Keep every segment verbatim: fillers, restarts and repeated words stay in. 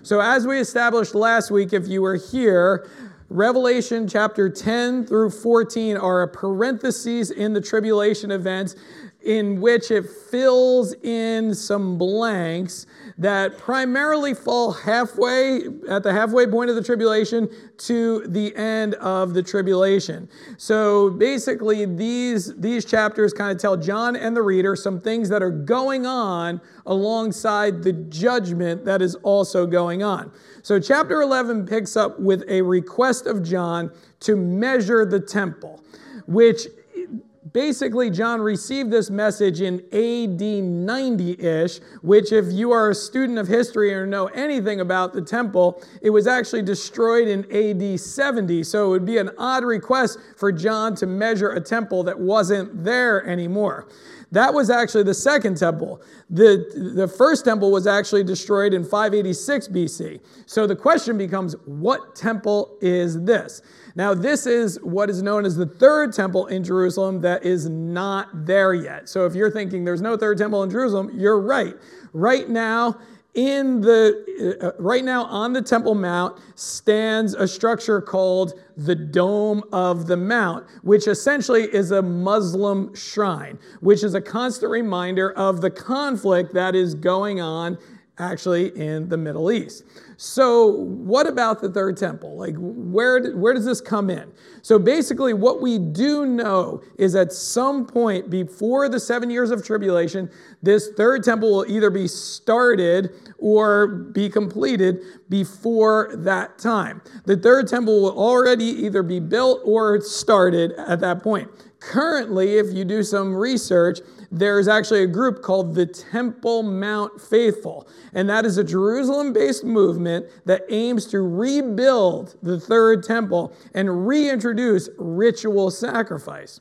So as we established last week, if you were here, Revelation chapter ten through fourteen are a parentheses in the tribulation events in which it fills in some blanks that primarily fall halfway, at the halfway point of the tribulation to the end of the tribulation. So basically these, these chapters kind of tell John and the reader some things that are going on alongside the judgment that is also going on. So chapter eleven picks up with a request of John to measure the temple, which basically, John received this message in A D ninety-ish, which if you are a student of history or know anything about the temple, it was actually destroyed in A D seventy. So it would be an odd request for John to measure a temple that wasn't there anymore. That was actually the second temple. The, the first temple was actually destroyed in five eighty-six B C. So the question becomes, what temple is this? Now, this is what is known as the third temple in Jerusalem that is not there yet. So if you're thinking there's no third temple in Jerusalem, you're right. Right now, in the uh, right now on the Temple Mount stands a structure called the Dome of the Mount, which essentially is a Muslim shrine, which is a constant reminder of the conflict that is going on actually in the Middle East. So what about the third temple? Like, where, where does this come in? So basically what we do know is at some point before the seven years of tribulation, this third temple will either be started or be completed before that time. The third temple will already either be built or started at that point. Currently, if you do some research, there's actually a group called the Temple Mount Faithful, and that is a Jerusalem-based movement that aims to rebuild the third temple and reintroduce ritual sacrifice.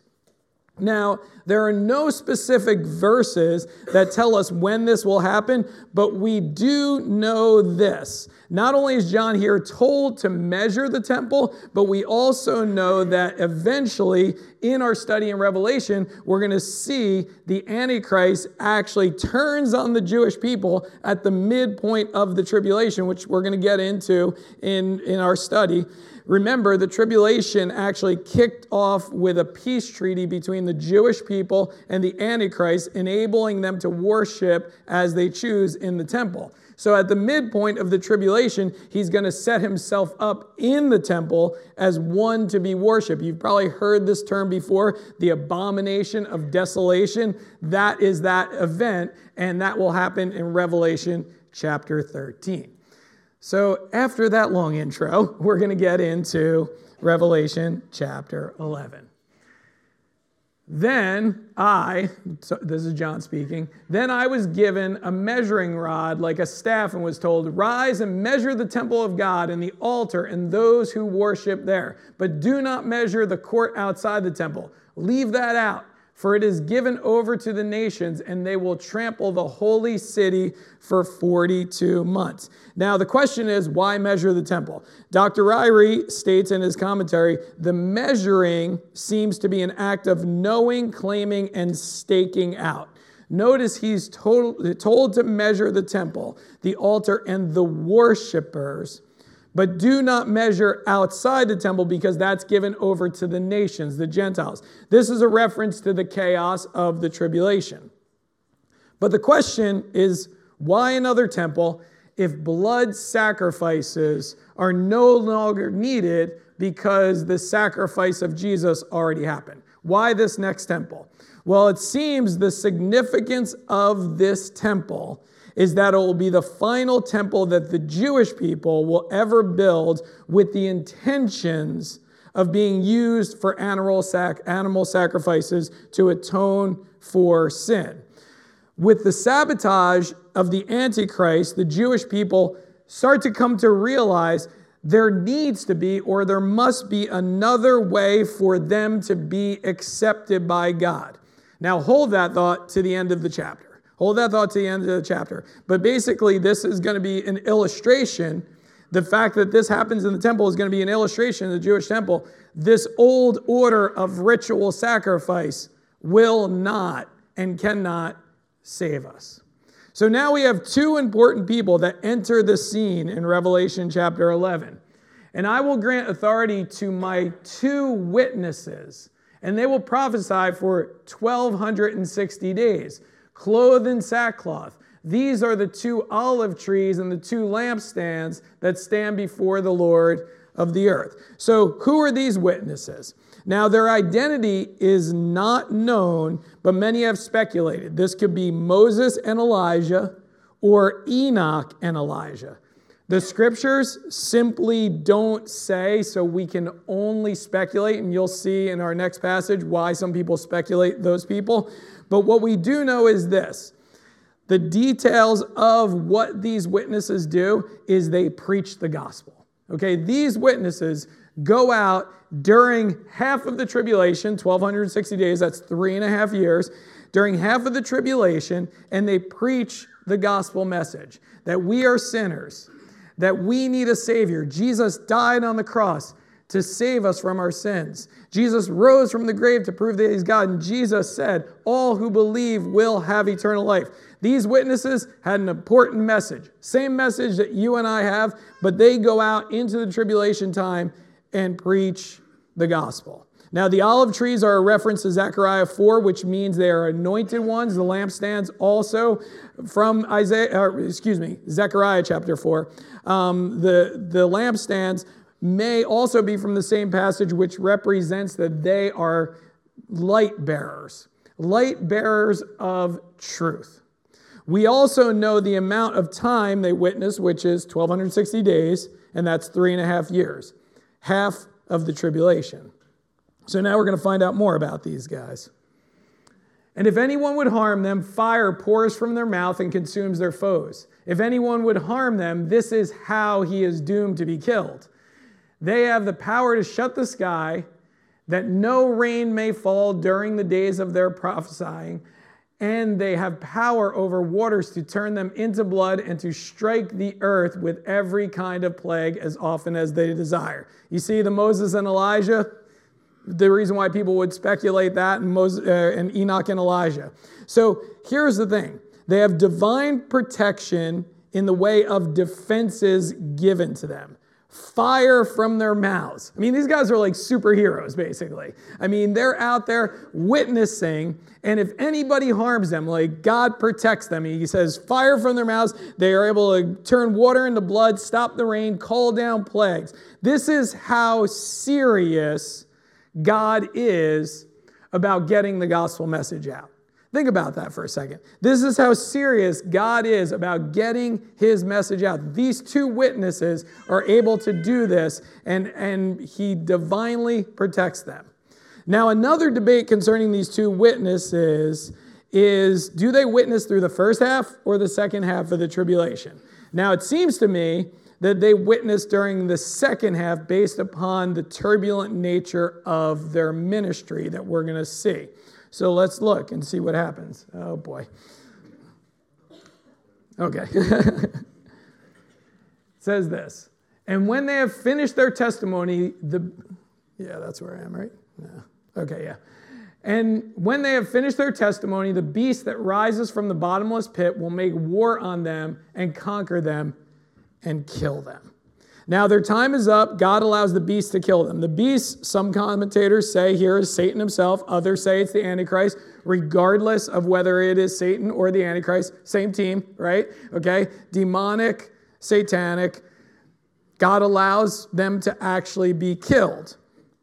Now, there are no specific verses that tell us when this will happen, but we do know this. Not only is John here told to measure the temple, but we also know that eventually in our study in Revelation, we're going to see the Antichrist actually turns on the Jewish people at the midpoint of the tribulation, which we're going to get into in, in our study. Remember, the tribulation actually kicked off with a peace treaty between the Jewish people and the Antichrist, enabling them to worship as they choose in the temple. So at the midpoint of the tribulation, he's going to set himself up in the temple as one to be worshipped. You've probably heard this term before, the abomination of desolation. That is that event, and that will happen in Revelation chapter thirteen. So after that long intro, we're going to get into Revelation chapter eleven. Then I, so this is John speaking, then I was given a measuring rod like a staff and was told, rise and measure the temple of God and the altar and those who worship there. But do not measure the court outside the temple. Leave that out. For it is given over to the nations, and they will trample the holy city for forty-two months. Now, the question is, why measure the temple? Doctor Ryrie states in his commentary, the measuring seems to be an act of knowing, claiming, and staking out. Notice he's told, told to measure the temple, the altar, and the worshipers. But do not measure outside the temple because that's given over to the nations, the Gentiles. This is a reference to the chaos of the tribulation. But the question is, why another temple if blood sacrifices are no longer needed because the sacrifice of Jesus already happened? Why this next temple? Well, it seems the significance of this temple is that it will be the final temple that the Jewish people will ever build with the intentions of being used for animal, sac- animal sacrifices to atone for sin. With the sabotage of the Antichrist, the Jewish people start to come to realize there needs to be, or there must be, another way for them to be accepted by God. Now hold that thought to the end of the chapter. Hold that thought to the end of the chapter. But basically, this is going to be an illustration. The fact that this happens in the temple is going to be an illustration of the Jewish temple. This old order of ritual sacrifice will not and cannot save us. So now we have two important people that enter the scene in Revelation chapter eleven. And I will grant authority to my two witnesses, and they will prophesy for twelve sixty days, clothed in sackcloth. These are the two olive trees and the two lampstands that stand before the Lord of the earth. So who are these witnesses? Now, their identity is not known, but many have speculated. This could be Moses and Elijah or Enoch and Elijah. The scriptures simply don't say, so we can only speculate, and you'll see in our next passage why some people speculate those people. But what we do know is this. The details of what these witnesses do is they preach the gospel. Okay, these witnesses go out during half of the tribulation, twelve sixty days, that's three and a half years, during half of the tribulation, and they preach the gospel message that we are sinners, that we need a Savior. Jesus died on the cross to save us from our sins. Jesus rose from the grave to prove that He's God, and Jesus said, all who believe will have eternal life. These witnesses had an important message, same message that you and I have, but they go out into the tribulation time and preach the gospel. Now, the olive trees are a reference to Zechariah four, which means they are anointed ones. The lampstands also from Isaiah, or excuse me, Zechariah chapter four. Um, the, the lampstands may also be from the same passage, which represents that they are light bearers, light bearers of truth. We also know the amount of time they witnessed, which is twelve sixty days, and that's three and a half years, half of the tribulation. So now we're going to find out more about these guys. And if anyone would harm them, fire pours from their mouth and consumes their foes. If anyone would harm them, this is how he is doomed to be killed. They have the power to shut the sky, that no rain may fall during the days of their prophesying, and they have power over waters to turn them into blood and to strike the earth with every kind of plague as often as they desire. You see the Moses and Elijah? The reason why people would speculate that, and, Moses, uh, and Enoch and Elijah. So here's the thing. They have divine protection in the way of defenses given to them. Fire from their mouths. I mean, these guys are like superheroes, basically. I mean, they're out there witnessing, and if anybody harms them, like God protects them. He says, fire from their mouths. They are able to turn water into blood, stop the rain, call down plagues. This is how serious God is about getting the gospel message out. Think about that for a second. This is how serious God is about getting His message out. These two witnesses are able to do this, and, and He divinely protects them. Now, another debate concerning these two witnesses is, do they witness through the first half or the second half of the tribulation? Now, it seems to me that they witnessed during the second half based upon the turbulent nature of their ministry that we're going to see. So let's look and see what happens. Oh, boy. Okay. It says this. And when they have finished their testimony, the... Yeah, that's where I am, right? Yeah. Okay, yeah. And when they have finished their testimony, the beast that rises from the bottomless pit will make war on them and conquer them and kill them. Now, their time is up. God allows the beast to kill them. The beast, some commentators say here, is Satan himself. Others say it's the Antichrist. Regardless of whether it is Satan or the Antichrist, same team, right? Okay? Demonic, satanic. God allows them to actually be killed.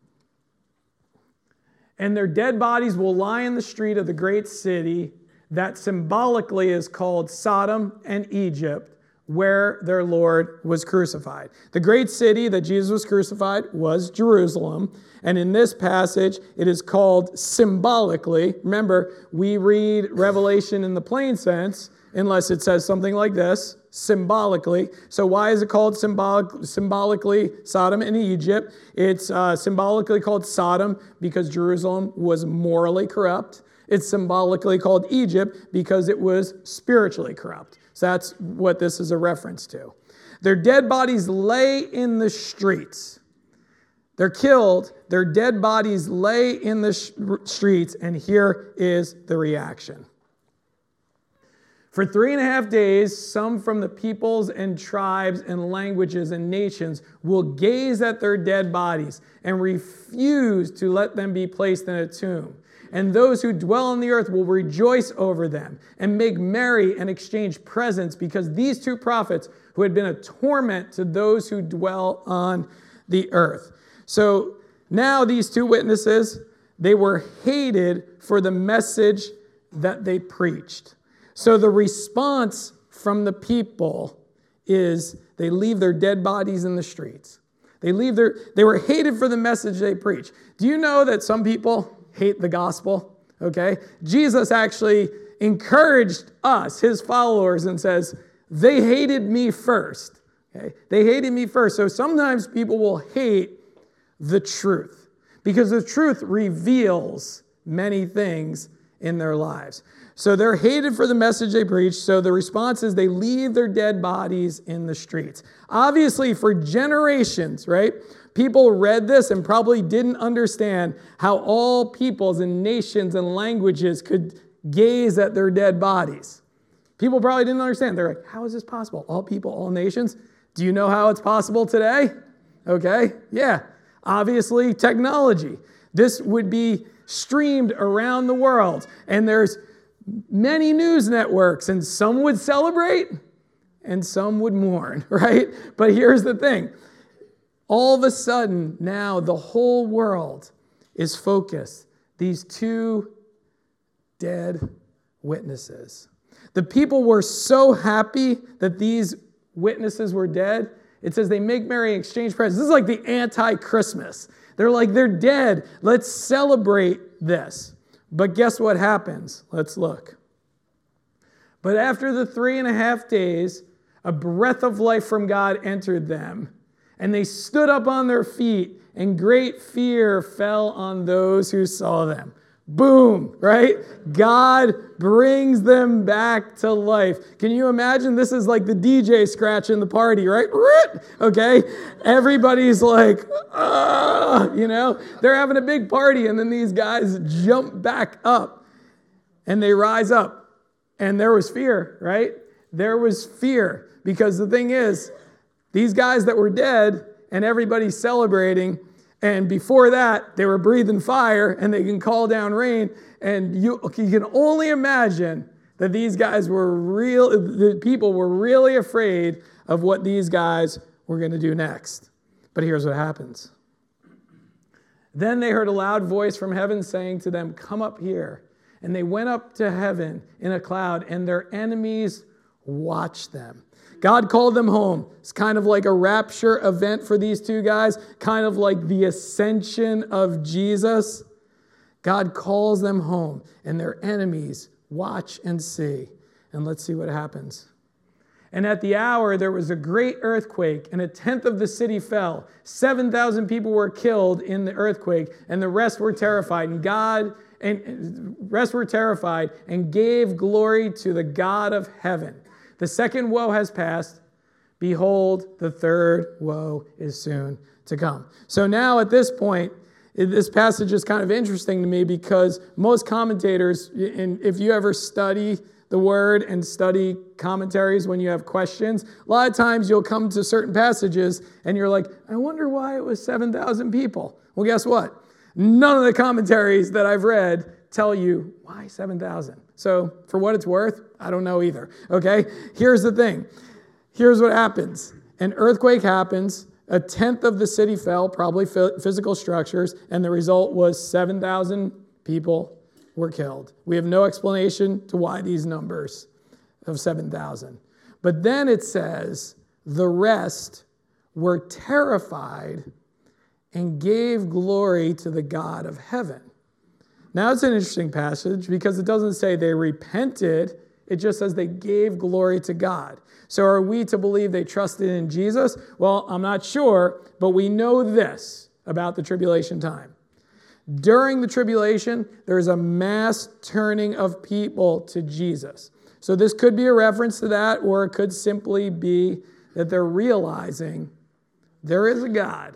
And their dead bodies will lie in the street of the great city that symbolically is called Sodom and Egypt, where their Lord was crucified. The great city that Jesus was crucified was Jerusalem. And in this passage, it is called symbolically. Remember, we read Revelation in the plain sense, unless it says something like this, symbolically. So why is it called symbolic, symbolically Sodom and Egypt? It's uh, symbolically called Sodom because Jerusalem was morally corrupt. It's symbolically called Egypt because it was spiritually corrupt. So that's what this is a reference to. Their dead bodies lay in the streets. They're killed. Their dead bodies lay in the sh- streets. And here is the reaction. For three and a half days, some from the peoples and tribes and languages and nations will gaze at their dead bodies and refuse to let them be placed in a tomb. And those who dwell on the earth will rejoice over them and make merry and exchange presents, because these two prophets who had been a torment to those who dwell on the earth. So now these two witnesses, they were hated for the message that they preached. So the response from the people is they leave their dead bodies in the streets. They leave their, they were hated for the message they preach. Do you know that some people hate the gospel? Okay. Jesus actually encouraged us, his followers, and says, they hated me first. Okay. They hated me first. So sometimes people will hate the truth because the truth reveals many things in their lives. So they're hated for the message they preach. So the response is they leave their dead bodies in the streets. Obviously, for generations, right? People read this and probably didn't understand how all peoples and nations and languages could gaze at their dead bodies. People probably didn't understand. They're like, how is this possible? All people, all nations? Do you know how it's possible today? Okay, yeah. Obviously, technology. This would be streamed around the world. And there's many news networks, and some would celebrate and some would mourn, right? But here's the thing. All of a sudden, now the whole world is focused. These two dead witnesses. The people were so happy that these witnesses were dead. It says they make merry and exchange presents. This is like the anti-Christmas. They're like, they're dead. Let's celebrate this. But guess what happens? Let's look. But after the three and a half days, a breath of life from God entered them, and they stood up on their feet, and great fear fell on those who saw them. Boom, right? God brings them back to life. Can you imagine? This is like the D J scratching the party, right? Okay? Everybody's like, ah, you know? They're having a big party, and then these guys jump back up, and they rise up. And there was fear, right? There was fear. Because the thing is, these guys that were dead, and everybody's celebrating, and before that, they were breathing fire, and they can call down rain. And you, you can only imagine that these guys were real, the people were really afraid of what these guys were going to do next. But here's what happens. Then they heard a loud voice from heaven saying to them, come up here. And they went up to heaven in a cloud, and their enemies watched them. God called them home. It's kind of like a rapture event for these two guys, kind of like the ascension of Jesus. God calls them home, and their enemies watch and see. And let's see what happens. And at the hour, there was a great earthquake, and a tenth of the city fell. seven thousand people were killed in the earthquake, and the rest were terrified. And God, and rest were terrified, and gave glory to the God of heaven. The second woe has passed. Behold, the third woe is soon to come. So now at this point, this passage is kind of interesting to me because most commentators, and if you ever study the word and study commentaries when you have questions, a lot of times you'll come to certain passages and you're like, I wonder why it was seven thousand people. Well, guess what? None of the commentaries that I've read tell you why seven thousand. So for what it's worth, I don't know either. Okay? Here's the thing. Here's what happens. An earthquake happens. A tenth of the city fell, probably physical structures, and the result was seven thousand people were killed. We have no explanation to why these numbers of seven thousand. But then it says, the rest were terrified and gave glory to the God of heaven. Now, it's an interesting passage because it doesn't say they repented. It just says they gave glory to God. So are we to believe they trusted in Jesus? Well, I'm not sure, but we know this about the tribulation time. During the tribulation, there's a mass turning of people to Jesus. So this could be a reference to that, or it could simply be that they're realizing there is a God.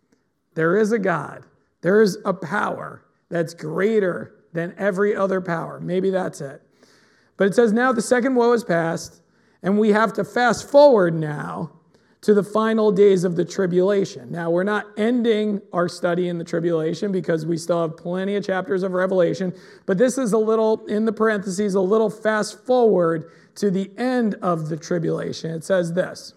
There is a God. There is a power that's greater than every other power. Maybe that's it. But it says now the second woe is past, and we have to fast forward now to the final days of the tribulation. Now, we're not ending our study in the tribulation because we still have plenty of chapters of Revelation, but this is a little, in the parentheses, a little fast forward to the end of the tribulation. It says this.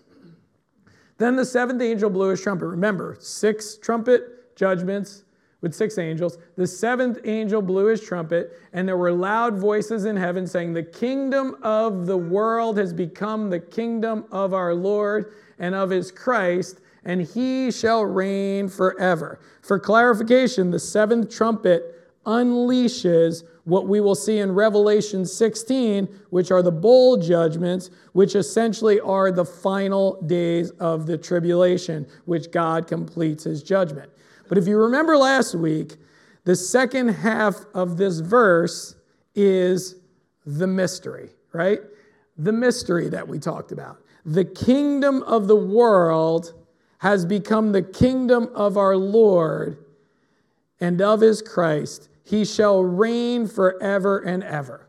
Then the seventh angel blew his trumpet. Remember, six trumpet judgments with six angels. The seventh angel blew his trumpet, and there were loud voices in heaven saying, the kingdom of the world has become the kingdom of our Lord and of his Christ, and he shall reign forever. For clarification, the seventh trumpet unleashes what we will see in Revelation sixteen, which are the bowl judgments, which essentially are the final days of the tribulation, which God completes his judgment. But if you remember last week, the second half of this verse is the mystery, right? The mystery that we talked about. The kingdom of the world has become the kingdom of our Lord and of his Christ. He shall reign forever and ever.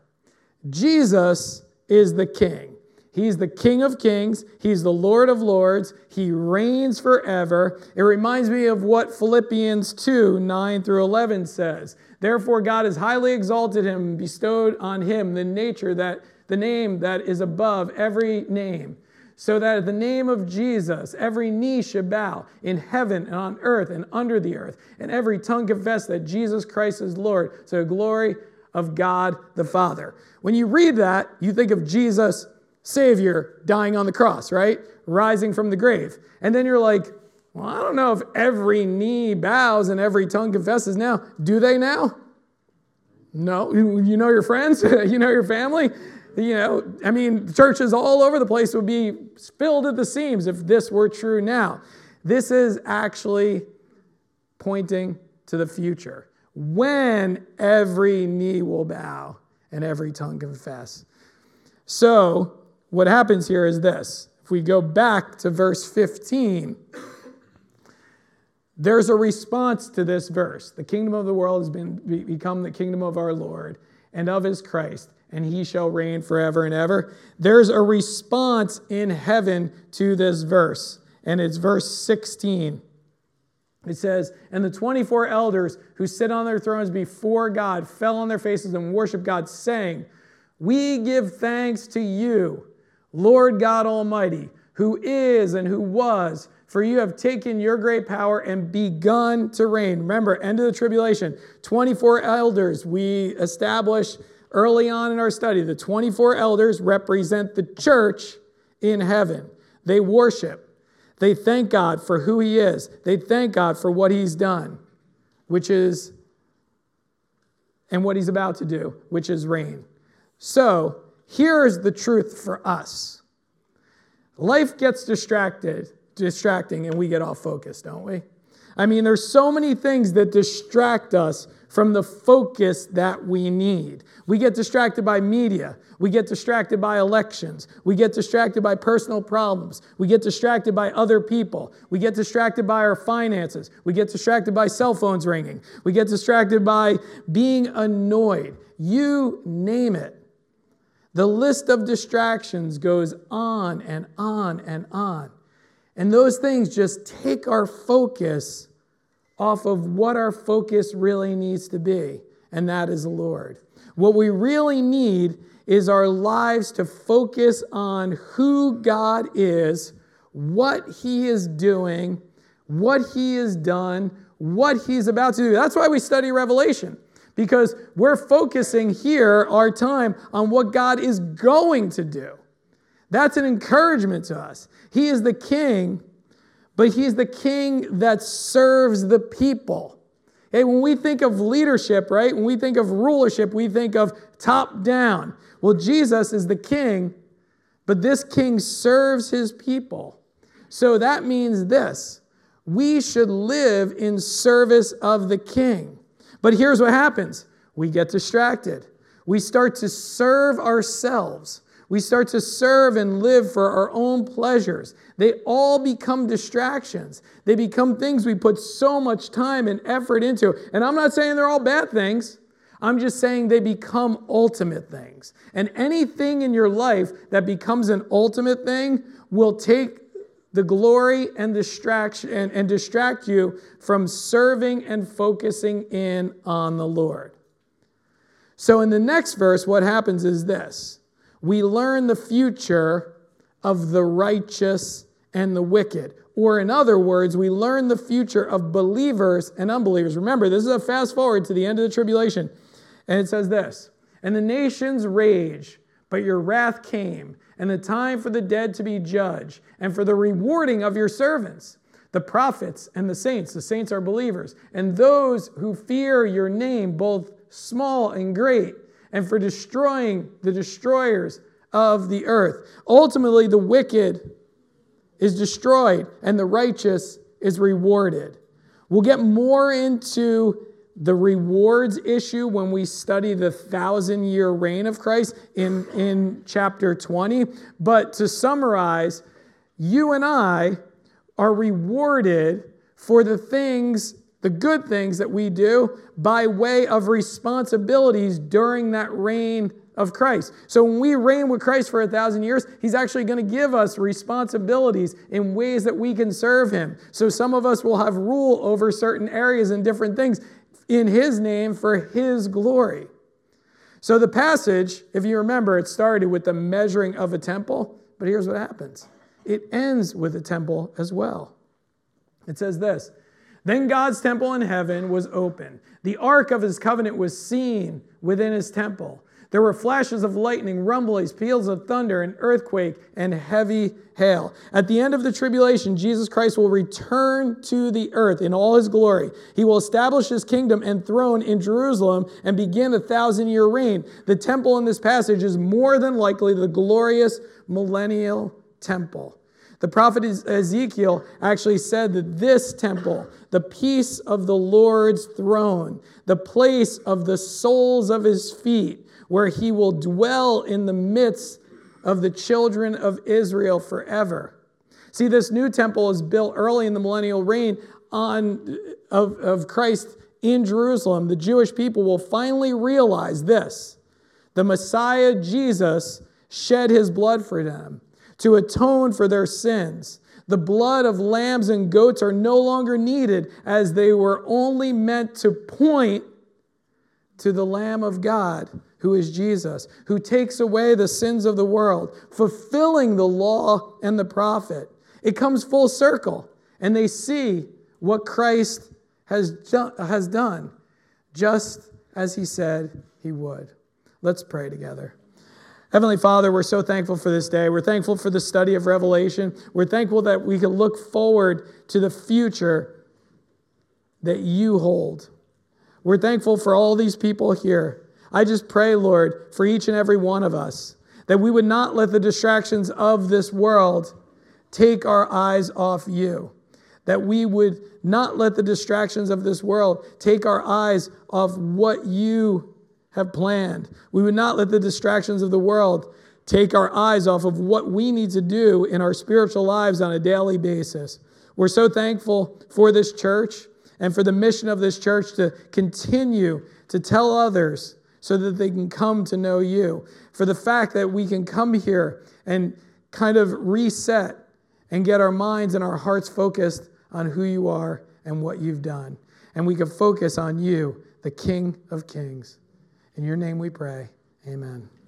Jesus is the king. He's the King of kings. He's the Lord of lords. He reigns forever. It reminds me of what Philippians two, nine through eleven says. Therefore God has highly exalted him and bestowed on him the nature that, the name that is above every name, so that at the name of Jesus, every knee should bow in heaven and on earth and under the earth, and every tongue confess that Jesus Christ is Lord, to the glory of God the Father. When you read that, you think of Jesus, Savior, dying on the cross, right? Rising from the grave. And then you're like, well, I don't know if every knee bows and every tongue confesses now. Do they now? No. You know your friends? You know your family? You know, I mean, churches all over the place would be filled at the seams if this were true now. This is actually pointing to the future, when every knee will bow and every tongue confess. So what happens here is this. If we go back to verse fifteen, there's a response to this verse. The kingdom of the world has been become the kingdom of our Lord and of his Christ, and he shall reign forever and ever. There's a response in heaven to this verse, and it's verse sixteen. It says, and the twenty-four elders who sit on their thrones before God fell on their faces and worshiped God, saying, we give thanks to you, Lord God Almighty, who is and who was, for you have taken your great power and begun to reign. Remember, end of the tribulation, twenty-four elders we established early on in our study. The twenty-four elders represent the church in heaven. They worship. They thank God for who he is. They thank God for what he's done, which is, and what he's about to do, which is reign. So here's the truth for us. Life gets distracted, distracting, and we get off focus, don't we? I mean, there's so many things that distract us from the focus that we need. We get distracted by media. We get distracted by elections. We get distracted by personal problems. We get distracted by other people. We get distracted by our finances. We get distracted by cell phones ringing. We get distracted by being annoyed. You name it. The list of distractions goes on and on and on. And those things just take our focus off of what our focus really needs to be, and that is the Lord. What we really need is our lives to focus on who God is, what he is doing, what he has done, what he's about to do. That's why we study Revelation, because we're focusing here our time on what God is going to do. That's an encouragement to us. He is the king, but he's the king that serves the people. Hey, when we think of leadership, right? When we think of rulership, we think of top down. Well, Jesus is the king, but this king serves his people. So that means this: we should live in service of the king. But here's what happens. We get distracted. We start to serve ourselves. We start to serve and live for our own pleasures. They all become distractions. They become things we put so much time and effort into. And I'm not saying they're all bad things. I'm just saying they become ultimate things. And anything in your life that becomes an ultimate thing will take the glory and distraction and, and distract you from serving and focusing in on the Lord. So in the next verse, what happens is this. We learn the future of the righteous and the wicked. Or in other words, we learn the future of believers and unbelievers. Remember, this is a fast forward to the end of the tribulation. And it says this, and the nations rage, but your wrath came, and the time for the dead to be judged, and for the rewarding of your servants, the prophets and the saints. The saints are believers. And those who fear your name, both small and great, and for destroying the destroyers of the earth. Ultimately, the wicked is destroyed, and the righteous is rewarded. We'll get more into the rewards issue when we study the thousand-year reign of Christ in, in chapter twenty. But to summarize, you and I are rewarded for the things, the good things that we do by way of responsibilities during that reign of Christ. So when we reign with Christ for a thousand years, he's actually going to give us responsibilities in ways that we can serve him. So some of us will have rule over certain areas and different things in his name for his glory. So the passage, if you remember, it started with the measuring of a temple, but here's what happens. It ends with a temple as well. It says this, then God's temple in heaven was open. The ark of his covenant was seen within his temple. There were flashes of lightning, rumblings, peals of thunder, an earthquake, and heavy hail. At the end of the tribulation, Jesus Christ will return to the earth in all his glory. He will establish his kingdom and throne in Jerusalem and begin a thousand-year reign. The temple in this passage is more than likely the glorious millennial temple. The prophet Ezekiel actually said that this temple, the peace of the Lord's throne, the place of the soles of his feet, where he will dwell in the midst of the children of Israel forever. See, this new temple is built early in the millennial reign on, of, of Christ in Jerusalem. The Jewish people will finally realize this. The Messiah, Jesus, shed his blood for them to atone for their sins. The blood of lambs and goats are no longer needed, as they were only meant to point to the Lamb of God, who is Jesus, who takes away the sins of the world, fulfilling the law and the prophet. It comes full circle, and they see what Christ has, ju- has done, just as he said he would. Let's pray together. Heavenly Father, we're so thankful for this day. We're thankful for the study of Revelation. We're thankful that we can look forward to the future that you hold. We're thankful for all these people here. I just pray, Lord, for each and every one of us, that we would not let the distractions of this world take our eyes off you, that we would not let the distractions of this world take our eyes off what you have planned. We would not let the distractions of the world take our eyes off of what we need to do in our spiritual lives on a daily basis. We're so thankful for this church and for the mission of this church to continue to tell others so that they can come to know you. For the fact that we can come here and kind of reset and get our minds and our hearts focused on who you are and what you've done. And we can focus on you, the King of Kings. In your name we pray. Amen.